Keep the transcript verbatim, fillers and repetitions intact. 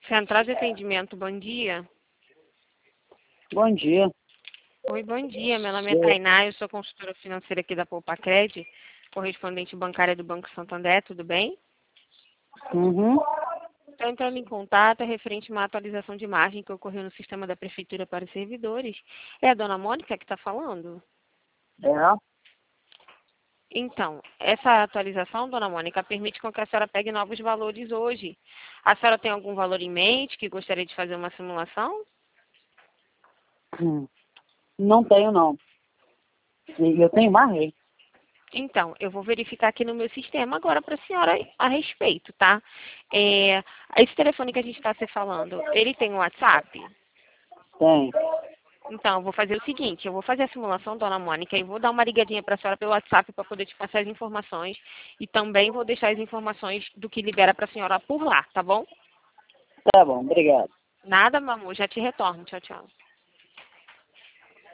Central de atendimento, bom dia. Bom dia. Oi, bom dia. Meu nome é Tainá, eu sou consultora financeira aqui da Poupacred, correspondente bancária do Banco Santander, tudo bem? Uhum. Estou entrando em contato é referente a uma atualização de imagem que ocorreu no sistema da Prefeitura para os servidores. É a dona Mônica que está falando? É. Então, essa atualização, dona Mônica, permite com que a senhora pegue novos valores hoje. A senhora tem algum valor em mente que gostaria de fazer uma simulação? Hum. Não tenho, não. E eu tenho mais. Então, eu vou verificar aqui no meu sistema agora para a senhora a respeito, tá? É, esse telefone que a gente está se falando, ele tem um WhatsApp? Tem. Então, eu vou fazer o seguinte, eu vou fazer a simulação, dona Mônica, e vou dar uma ligadinha para a senhora pelo WhatsApp para poder te passar as informações e também vou deixar as informações do que libera para a senhora por lá, tá bom? Tá bom, obrigado. Nada, meu amor, já te retorno. Tchau, tchau.